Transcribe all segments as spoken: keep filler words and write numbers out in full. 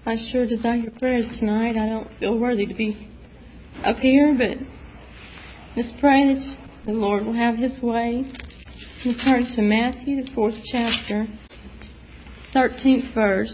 I sure desire your prayers tonight. I don't feel worthy to be up here, but just pray that the Lord will have His way. We turn to Matthew, the fourth chapter, thirteenth verse.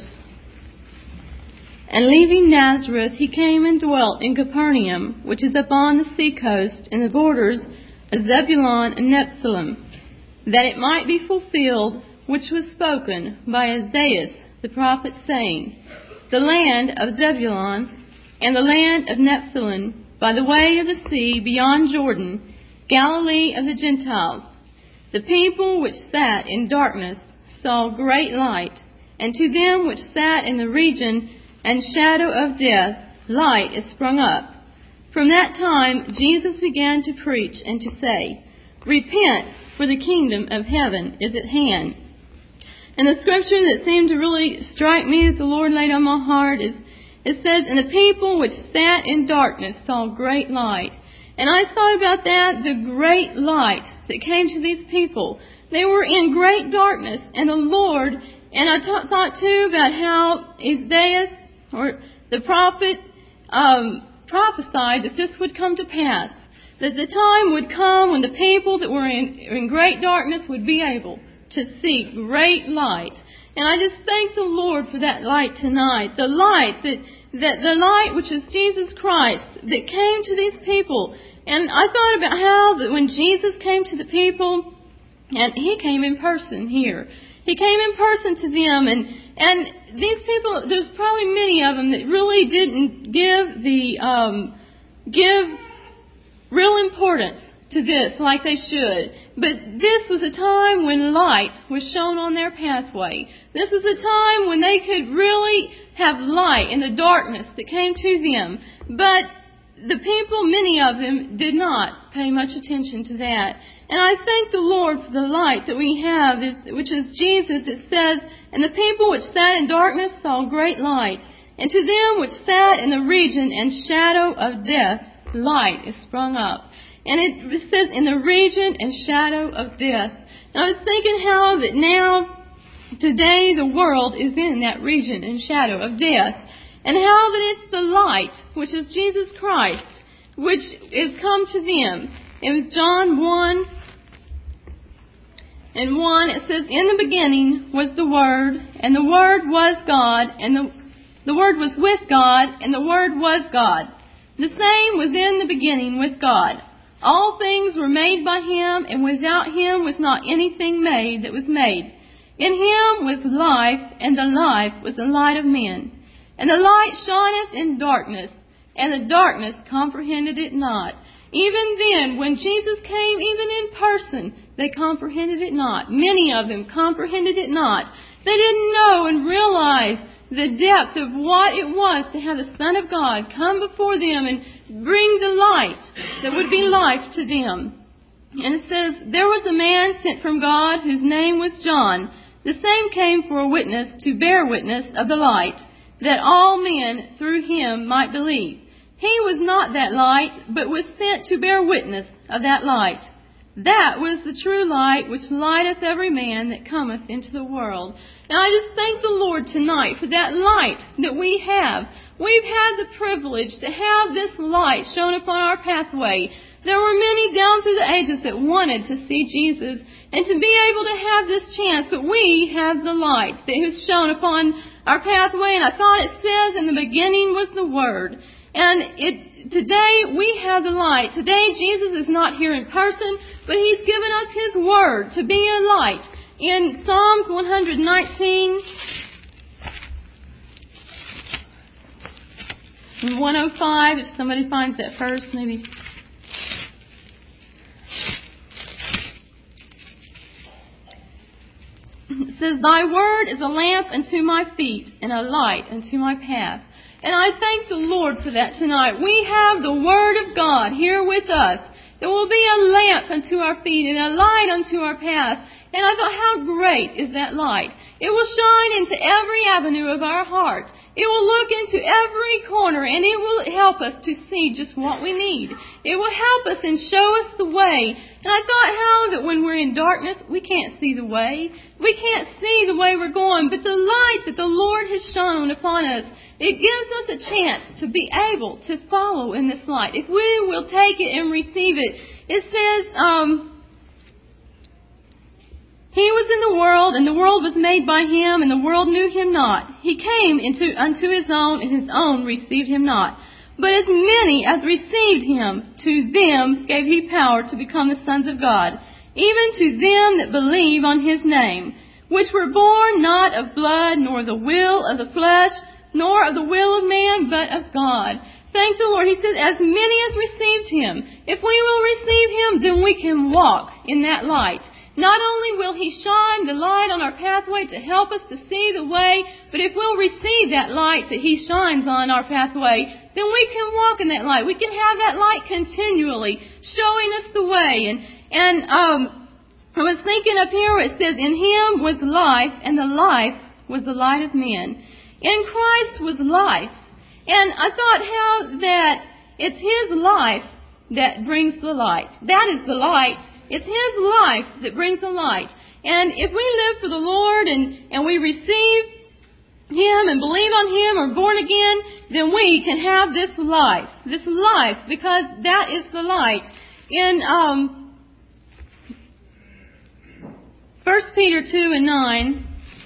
And leaving Nazareth, He came and dwelt in Capernaum, which is upon the sea coast, in the borders of Zebulun and Nephthalim, that it might be fulfilled which was spoken by Isaiah the prophet, saying, The land of Zebulun and the land of Nephthalim, by the way of the sea beyond Jordan, Galilee of the Gentiles. The people which sat in darkness saw great light, and to them which sat in the region and shadow of death, light is sprung up. From that time Jesus began to preach and to say, Repent, for the kingdom of heaven is at hand. And the scripture that seemed to really strike me that the Lord laid on my heart is, it says, And the people which sat in darkness saw great light. And I thought about that, the great light that came to these people. They were in great darkness, and the Lord, and I t- thought too about how Isaiah, or the prophet, um, prophesied that this would come to pass. That the time would come when the people that were in, in great darkness would be able to see great light. And I just thank the Lord for that light tonight. The light, that, that the light which is Jesus Christ, that came to these people. And I thought about how that when Jesus came to the people, and He came in person here. He came in person to them, and, and these people, there's probably many of them that really didn't give the, um, give real importance to this like they should. But this was a time when light was shown on their pathway. This was a time when they could really have light in the darkness that came to them. But the people, many of them, did not pay much attention to that. And I thank the Lord for the light that we have, which is Jesus. It says, And the people which sat in darkness saw great light. And to them which sat in the region and shadow of death, light is sprung up. And it says, in the region and shadow of death. And I was thinking how that now, today, the world is in that region and shadow of death. And how that it's the light, which is Jesus Christ, which is come to them. In John one and one, it says, In the beginning was the Word, and the Word was God, and the, the Word was with God, and the Word was God. The same was in the beginning with God. All things were made by Him, and without Him was not anything made that was made. In Him was life, and the life was the light of men. And the light shineth in darkness, and the darkness comprehended it not. Even then, when Jesus came, even in person, they comprehended it not. Many of them comprehended it not. They didn't know and realize the depth of what it was to have the Son of God come before them and bring the light that would be life to them. And it says, There was a man sent from God whose name was John. The same came for a witness to bear witness of the light, that all men through him might believe. He was not that light, but was sent to bear witness of that light. That was the true light which lighteth every man that cometh into the world. And I just thank the Lord tonight for that light that we have. We've had the privilege to have this light shown upon our pathway. There were many down through the ages that wanted to see Jesus and to be able to have this chance, but we have the light that is shown upon our pathway. And I thought it says, In the beginning was the Word. And it, today we have the light. Today Jesus is not here in person, but He's given us His Word to be a light. In Psalms one nineteen and one oh five, if somebody finds that first, maybe. It says, Thy word is a lamp unto my feet and a light unto my path. And I thank the Lord for that tonight. We have the Word of God here with us. It will be a lamp unto our feet and a light unto our path. And I thought, how great is that light? It will shine into every avenue of our heart. It will look into every corner, and it will help us to see just what we need. It will help us and show us the way. And I thought how that when we're in darkness, we can't see the way. We can't see the way we're going. But the light that the Lord has shone upon us, it gives us a chance to be able to follow in this light. If we will take it and receive it. It says, um... He was in the world, and the world was made by Him, and the world knew Him not. He came into unto His own, and His own received Him not. But as many as received Him, to them gave He power to become the sons of God, even to them that believe on His name, which were born not of blood, nor the will of the flesh, nor of the will of man, but of God. Thank the Lord. He says, as many as received Him. If we will receive Him, then we can walk in that light. Not only will He shine the light on our pathway to help us to see the way, but if we'll receive that light that He shines on our pathway, then we can walk in that light. We can have that light continually showing us the way. And, and um, I was thinking up here where it says, in Him was life, and the life was the light of men. In Christ was life. And I thought how that it's His life that brings the light. That is the light. It's His life that brings the light. And if we live for the Lord and, and we receive Him and believe on Him or born again, then we can have this life. This life, because that is the light. In um, First Peter two and nine,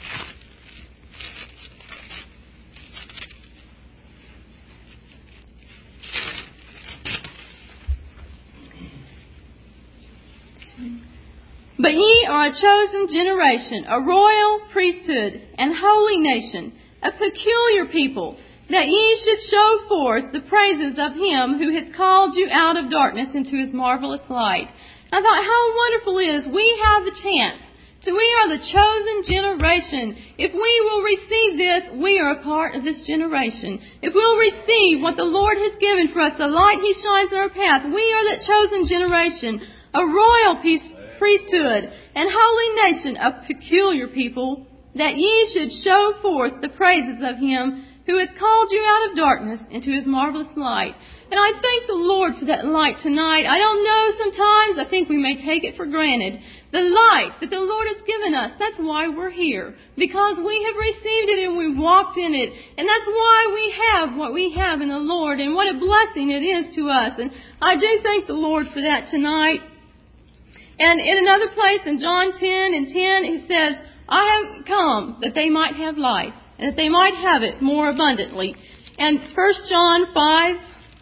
but ye are a chosen generation, a royal priesthood, and holy nation, a peculiar people, that ye should show forth the praises of Him who hath called you out of darkness into His marvelous light. I thought how wonderful it is we have the chance. So we are the chosen generation. If we will receive this, we are a part of this generation. If we'll receive what the Lord has given for us, the light He shines on our path, we are that chosen generation, a royal peace. priesthood, and holy nation, a peculiar people, that ye should show forth the praises of Him who hath called you out of darkness into His marvelous light. And I thank the Lord for that light tonight. I don't know, sometimes I think we may take it for granted. The light that the Lord has given us, that's why we're here. Because we have received it and we've walked in it. And that's why we have what we have in the Lord. And what a blessing it is to us. And I do thank the Lord for that tonight. And in another place, in John ten and ten, He says, I have come that they might have life, and that they might have it more abundantly. And First John five,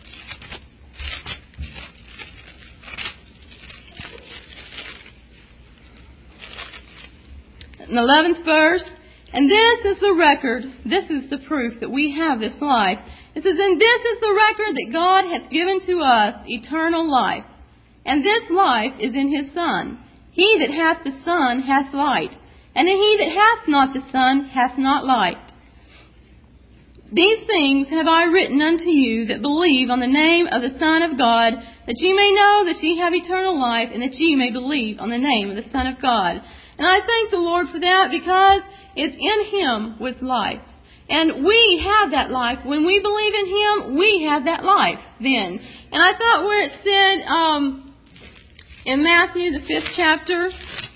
in the eleventh verse, and this is the record, this is the proof that we have this life. It says, and this is the record that God hath given to us, eternal life. And this life is in His Son. He that hath the Son hath light, and he that hath not the Son hath not light. These things have I written unto you that believe on the name of the Son of God, that ye may know that ye have eternal life, and that ye may believe on the name of the Son of God. And I thank the Lord for that, because it's in Him was life. And we have that life. When we believe in Him, we have that life then. And I thought where it said, um, in Matthew, the fifth chapter,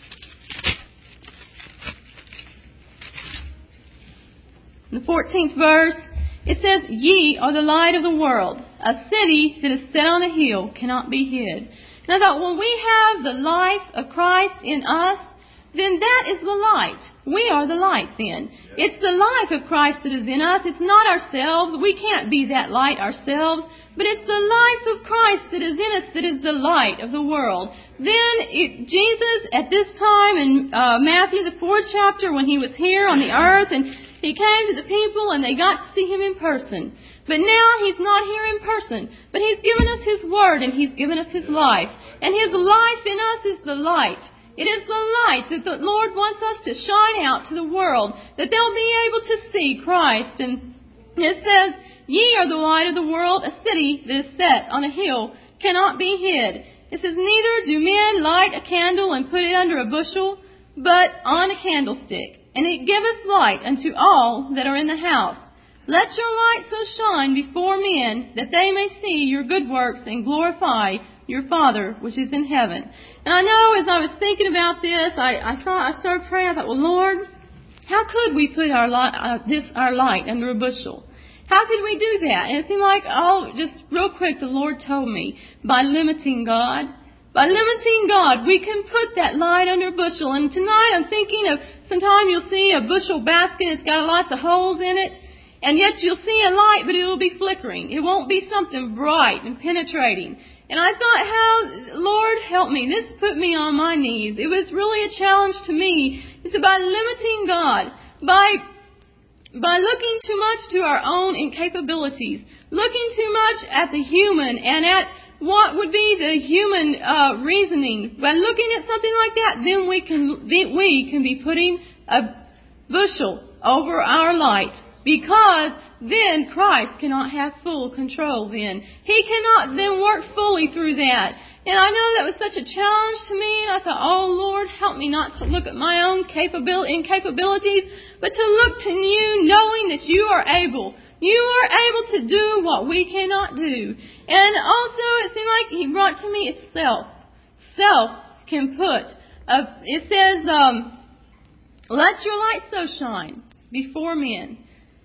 the fourteenth verse, it says, ye are the light of the world. A city that is set on a hill cannot be hid. And I thought, when we have the life of Christ in us, then that is the light. We are the light then. It's the life of Christ that is in us. It's not ourselves. We can't be that light ourselves. But it's the life of Christ that is in us that is the light of the world. Then it, Jesus, at this time in uh, Matthew, the fourth chapter, when He was here on the earth, and He came to the people and they got to see Him in person. But now He's not here in person. But He's given us His Word and He's given us His life. And His life in us is the light. It is the light that the Lord wants us to shine out to the world, that they'll be able to see Christ. And it says, ye are the light of the world. A city that is set on a hill cannot be hid. It says, neither do men light a candle and put it under a bushel, but on a candlestick, and it giveth light unto all that are in the house. Let your light so shine before men, that they may see your good works and glorify your Father which is in heaven. And I know as I was thinking about this, I, I thought I started praying. I thought, well, Lord, how could we put our light, uh, this our light under a bushel? How could we do that? And it seemed like, oh, just real quick, the Lord told me, by limiting God. By limiting God, we can put that light under a bushel. And tonight I'm thinking of, sometime you'll see a bushel basket, it's got lots of holes in it. And yet you'll see a light, but it'll be flickering. It won't be something bright and penetrating. And I thought, how, Lord, help me. This put me on my knees. It was really a challenge to me. It's about limiting God. By, by looking too much to our own incapabilities. Looking too much at the human and at what would be the human uh, reasoning. By looking at something like that, then we can, we can be putting a bushel over our light. Because then Christ cannot have full control then. He cannot then work fully through that. And I know that was such a challenge to me. And I thought, oh, Lord, help me not to look at my own capability, incapabilities, but to look to you knowing that you are able. You are able to do what we cannot do. And also it seemed like He brought to me it's self. Self can put, a, it says, um, let your light so shine before men,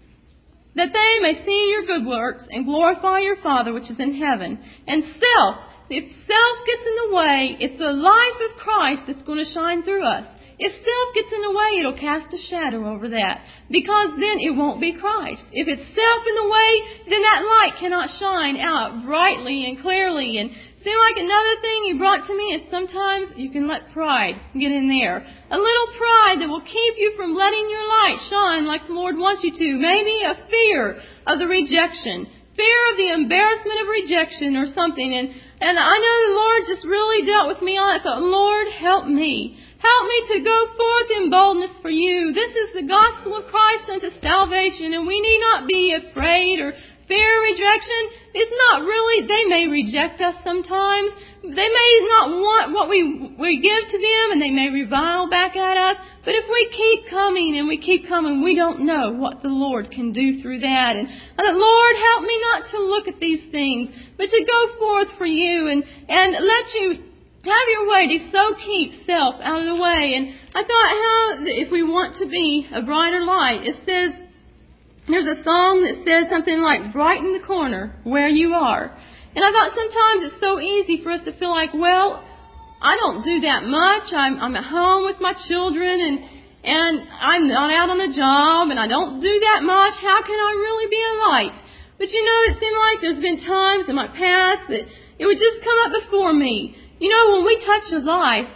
that they may see your good works and glorify your Father which is in heaven. And self, if self gets in the way, it's the life of Christ that's going to shine through us. If self gets in the way, it'll cast a shadow over that. Because then it won't be Christ. If it's self in the way, then that light cannot shine out brightly and clearly. And it seemed like another thing He brought to me is sometimes you can let pride get in there. A little pride that will keep you from letting your light shine like the Lord wants you to. Maybe a fear of the rejection. Fear of the embarrassment of rejection or something. And, and I know the Lord just really dealt with me on it. I thought, Lord, help me. Help me to go forth in boldness for you. This is the gospel of Christ unto salvation, and we need not be afraid or fear rejection. It's not really, they may reject us sometimes. They may not want what we, we give to them, and they may revile back at us. But if we keep coming and we keep coming, we don't know what the Lord can do through that. And I thought, Lord, help me not to look at these things, but to go forth for you and, and let you have your way to so keep self out of the way. And I thought how, if we want to be a brighter light, it says, there's a song that says something like, brighten the corner where you are. And I thought sometimes it's so easy for us to feel like, well, I don't do that much. I'm, I'm at home with my children and, and I'm not out on the job and I don't do that much. How can I really be a light? But you know, it seemed like there's been times in my past that it would just come up before me. You know, when we touch a life,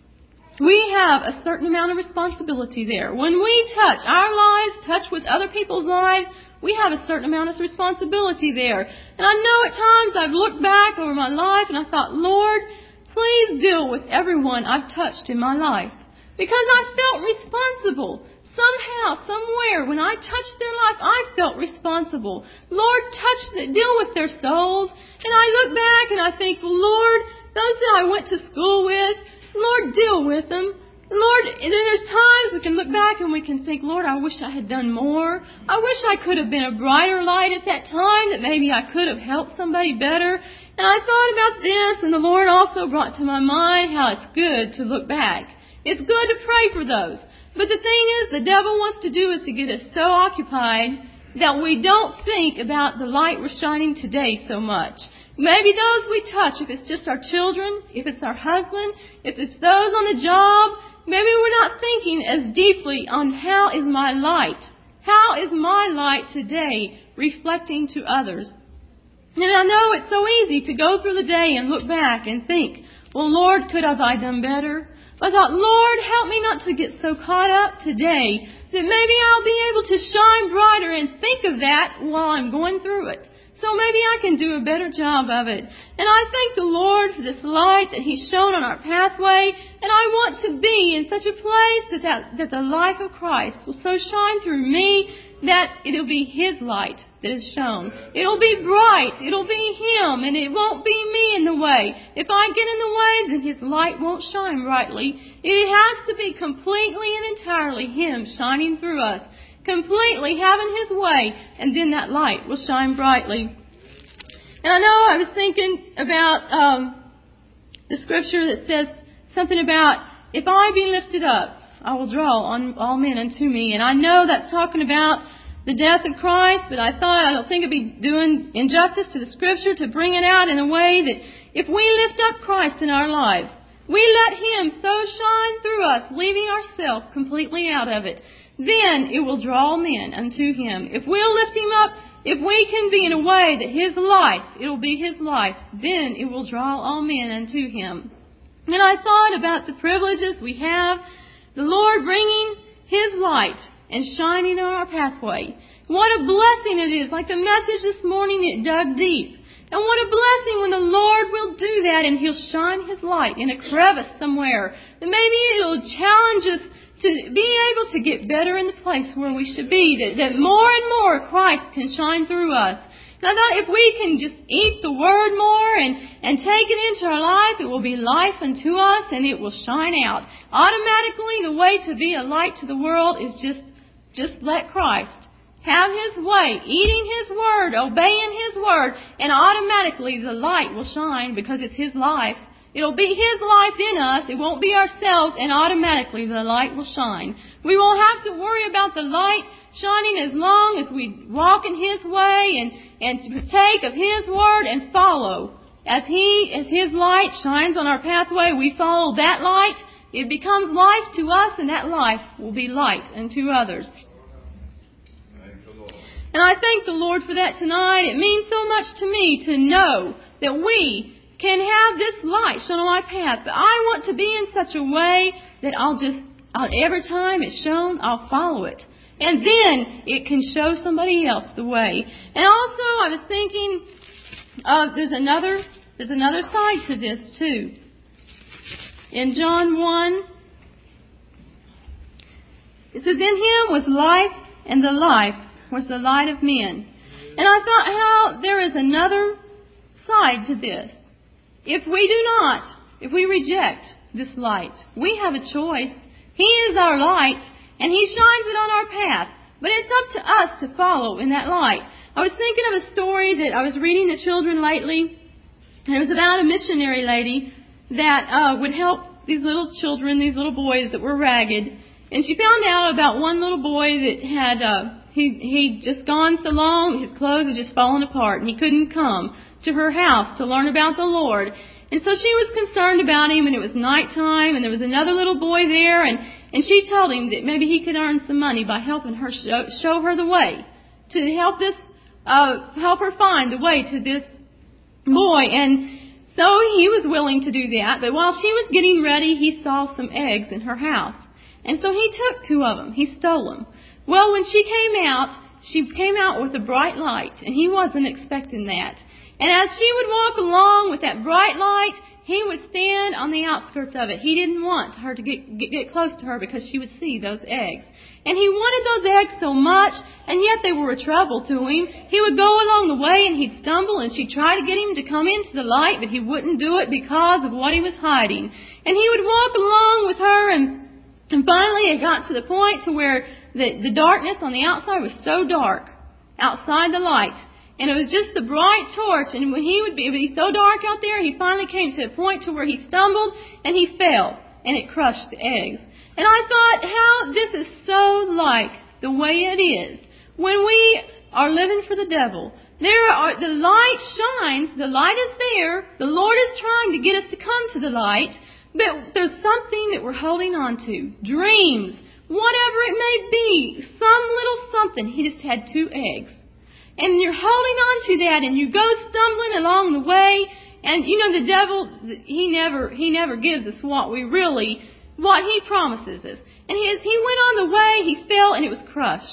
we have a certain amount of responsibility there. When we touch our lives, touch with other people's lives, we have a certain amount of responsibility there. And I know at times I've looked back over my life and I thought, Lord, please deal with everyone I've touched in my life. Because I felt responsible. Somehow, somewhere, when I touched their life, I felt responsible. Lord, touch the, deal with their souls. And I look back and I think, Lord, those that I went to school with, Lord, deal with them. Lord, and then there's times we can look back and we can think, Lord, I wish I had done more. I wish I could have been a brighter light at that time, that maybe I could have helped somebody better. And I thought about this, and the Lord also brought to my mind how it's good to look back. It's good to pray for those. But the thing is, the devil wants to do is to get us so occupied that we don't think about the light we're shining today so much. Maybe those we touch, if it's just our children, if it's our husband, if it's those on the job, maybe we're not thinking as deeply on how is my light? How is my light today reflecting to others? And I know it's so easy to go through the day and look back and think, well, Lord, could have I done better? But I thought, Lord, help me not to get so caught up today that maybe I'll be able to shine brighter and think of that while I'm going through it. So So maybe I can do a better job of it. And I thank the Lord for this light that He's shown on our pathway. And I want to be in such a place that, that, that the life of Christ will so shine through me that it'll be His light that is shown. It'll be bright. It'll be Him, and it won't be me in the way. If I get in the way, then His light won't shine brightly. It has to be completely and entirely Him shining through us. Completely having His way, and then that light will shine brightly. And I know I was thinking about um, the scripture that says something about, if I be lifted up, I will draw on all men unto me. And I know that's talking about the death of Christ, but I thought I don't think it'd be doing injustice to the scripture to bring it out in a way that if we lift up Christ in our lives, we let Him so shine through us, leaving ourselves completely out of it, then it will draw men unto Him. If we'll lift Him up, if we can be in a way that His life, it'll be His life, then it will draw all men unto Him. And I thought about the privileges we have, the Lord bringing His light and shining on our pathway. What a blessing it is, like the message this morning, it dug deep. And what a blessing when the Lord will do that and He'll shine His light in a crevice somewhere. And maybe it'll challenge us to be able to get better in the place where we should be, that, that more and more Christ can shine through us. And I thought if we can just eat the Word more and, and take it into our life, it will be life unto us and it will shine out. Automatically, the way to be a light to the world is just, just let Christ have His way, eating His Word, obeying His Word, and automatically the light will shine because it's His life. It'll be His life in us. It won't be ourselves, and automatically the light will shine. We won't have to worry about the light shining as long as we walk in His way and, and partake of His Word and follow. As He, as His light shines on our pathway, we follow that light. It becomes life to us, and that life will be light unto others. And I thank the Lord for that tonight. It means so much to me to know that we can have this light shone on my path. But I want to be in such a way that I'll just, I'll, every time it's shown, I'll follow it. And then it can show somebody else the way. And also, I was thinking, uh, there's another, there's another side to this too. In John one, it says, "In Him was life, and the life was the light of men." And I thought how there is another side to this. If we do not, if we reject this light, we have a choice. He is our light, and He shines it on our path. But it's up to us to follow in that light. I was thinking of a story that I was reading to children lately. And it was about a missionary lady that uh, would help these little children, these little boys that were ragged. And she found out about one little boy that had, uh, he, he'd just gone so long, his clothes had just fallen apart, and he couldn't come to her house to learn about the Lord. And so she was concerned about him, and it was nighttime, and there was another little boy there, and, and she told him that maybe he could earn some money by helping her show, show her the way, to help this, uh, help her find the way to this boy. And so he was willing to do that, but while she was getting ready, he saw some eggs in her house. And so he took two of them. He stole them. Well, when she came out, she came out with a bright light, and he wasn't expecting that. And as she would walk along with that bright light, he would stand on the outskirts of it. He didn't want her to get, get, get close to her because she would see those eggs. And he wanted those eggs so much, and yet they were a trouble to him. He would go along the way, and he'd stumble, and she'd try to get him to come into the light, but he wouldn't do it because of what he was hiding. And he would walk along with her, and, and finally it got to the point to where the, the darkness on the outside was so dark, outside the light. And it was just the bright torch, and when he would be, it would be so dark out there, he finally came to a point to where he stumbled and he fell, and it crushed the eggs. And I thought how this is so like the way it is when we are living for the devil. There are, the light shines, the light is there, the Lord is trying to get us to come to the light, but there's something that we're holding on to. Dreams, whatever it may be, some little something. He just had two eggs. And you're holding on to that, and you go stumbling along the way. And you know, the devil, he never, he never gives us what we really, what he promises us. And he, he went on the way, he fell, and it was crushed.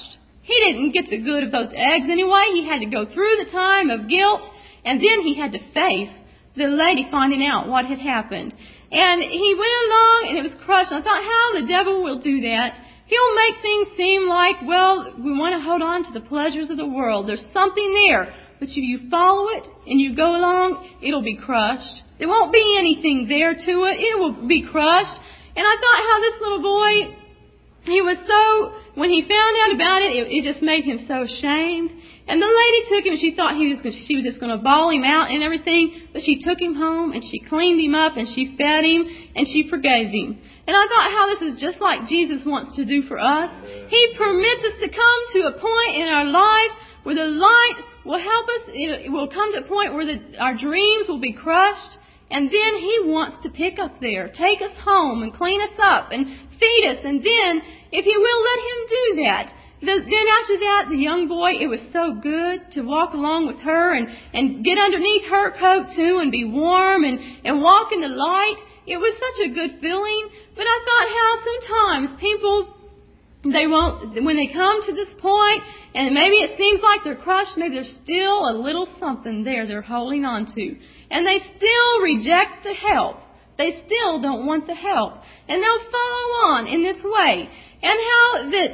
he didn't get the good of those eggs anyway. He had to go through the time of guilt, and then he had to face the lady finding out what had happened. And he went along, and it was crushed. I thought, how the devil will do that. He'll make things seem like, well, we want to hold on to the pleasures of the world. There's something there. But if you follow it and you go along, it'll be crushed. There won't be anything there to it. It will be crushed. And I thought how this little boy, he was so, when he found out about it, it, it just made him so ashamed. And the lady took him, and she thought he was, she was just going to bawl him out and everything. But she took him home, and she cleaned him up, and she fed him, and she forgave him. And I thought how this is just like Jesus wants to do for us. He permits us to come to a point in our life where the light will help us. It will come to a point where the, our dreams will be crushed. And then He wants to pick up there, take us home and clean us up and feed us. And then, if He will, let Him do that. The, then after that, the young boy, it was so good to walk along with her and, and get underneath her coat too and be warm and, and walk in the light. It was such a good feeling. But I thought how sometimes people, they won't, when they come to this point, and maybe it seems like they're crushed, maybe there's still a little something there they're holding on to. And they still reject the help. They still don't want the help. And they'll follow on in this way. And how that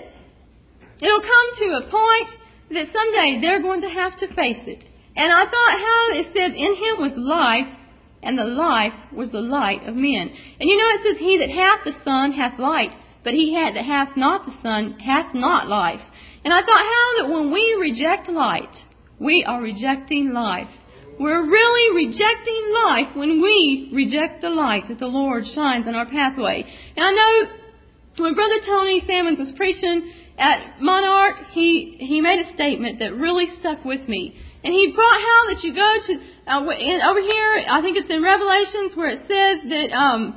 it'll come to a point that someday they're going to have to face it. And I thought how it said, in Him was life, and the life was the light of men. And you know it says, He that hath the Son hath light, but he that hath not the Son hath not life. And I thought how that when we reject light, we are rejecting life. We're really rejecting life when we reject the light that the Lord shines on our pathway. And I know when Brother Tony Salmons was preaching at Monarch, he, he made a statement that really stuck with me. And he brought how that you go to, uh, in, over here, I think it's in Revelations, where it says that um,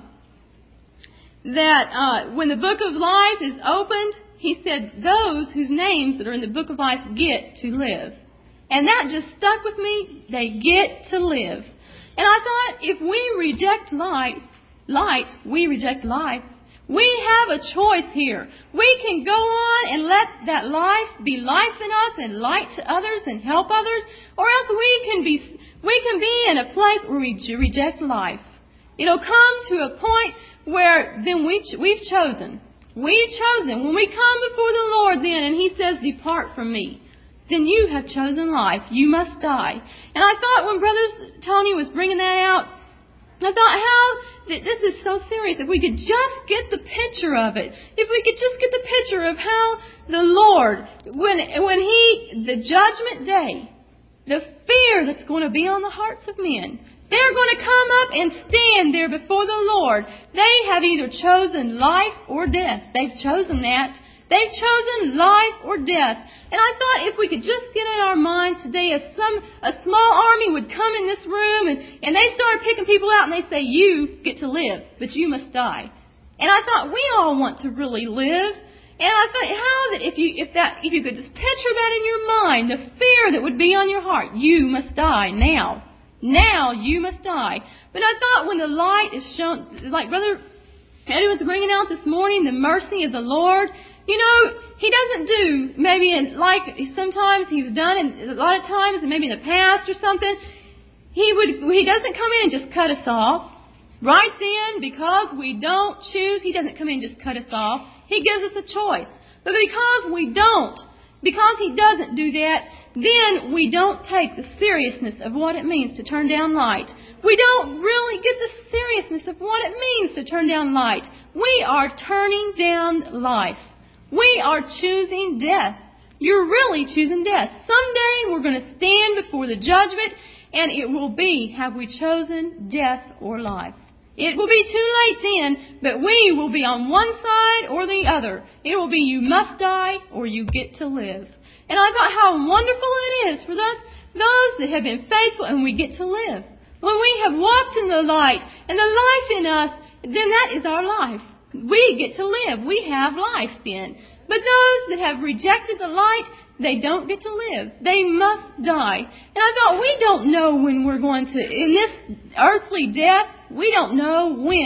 that uh, when the book of life is opened, he said, those whose names that are in the book of life get to live. And that just stuck with me. They get to live. And I thought, if we reject light, light, we reject life. We have a choice here. We can go on and let that life be life in us and light to others and help others, or else we can be we can be in a place where we reject life. It'll come to a point where then we we've chosen. We've chosen. When we come before the Lord then and He says, depart from me, then you have chosen life. You must die. And I thought when Brother Tony was bringing that out, I thought how this is so serious. If we could just get the picture of it. If we could just get the picture of how the Lord, when when He, the judgment day, the fear that's going to be on the hearts of men, they're going to come up and stand there before the Lord. They have either chosen life or death. They've chosen that. They've chosen life or death. And I thought if we could just get in our minds today, if some a small army would come in this room and, and they started picking people out and they say, you get to live, but you must die. And I thought we all want to really live. And I thought how that if you if that if you could just picture that in your mind, the fear that would be on your heart, you must die now. Now you must die. But I thought when the light is shown, like Brother Eddie was bringing out this morning, the mercy of the Lord. You know, He doesn't do maybe in, like sometimes He's done in, a lot of times, maybe in the past or something. He would He doesn't come in and just cut us off. Right then, because we don't choose, He doesn't come in and just cut us off. He gives us a choice. But because we don't, because He doesn't do that, then we don't take the seriousness of what it means to turn down light. We don't really get the seriousness of what it means to turn down light. We are turning down life. We are choosing death. You're really choosing death. Someday we're going to stand before the judgment, and it will be, have we chosen death or life? It will be too late then, but we will be on one side or the other. It will be you must die or you get to live. And I thought how wonderful it is for those, those that have been faithful and we get to live. When we have walked in the light and the life in us, then that is our life. We get to live. We have life then. But those that have rejected the light, they don't get to live. They must die. And I thought, we don't know when we're going to, in this earthly death, we don't know when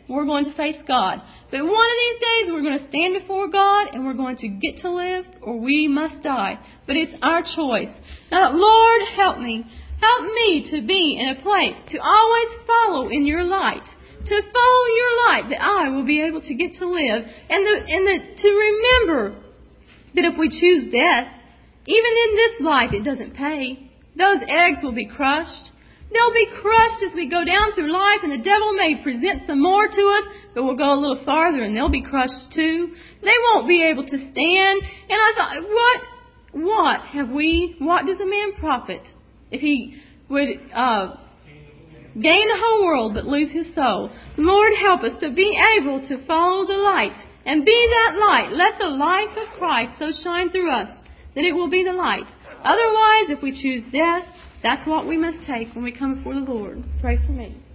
we're going to face God. But one of these days we're going to stand before God and we're going to get to live or we must die. But it's our choice. Now, Lord, help me. Help me to be in a place to always follow in your light. To follow your light that I will be able to get to live. And, the, and the, to remember that if we choose death, even in this life it doesn't pay. Those eggs will be crushed. They'll be crushed as we go down through life, and the devil may present some more to us, but we'll go a little farther and they'll be crushed too. They won't be able to stand. And I thought, what, what have we, what does a man profit if he would uh, gain the whole world but lose his soul? Lord, help us to be able to follow the light and be that light. Let the light of Christ so shine through us that it will be the light. Otherwise, if we choose death, that's what we must take when we come before the Lord. Pray for me.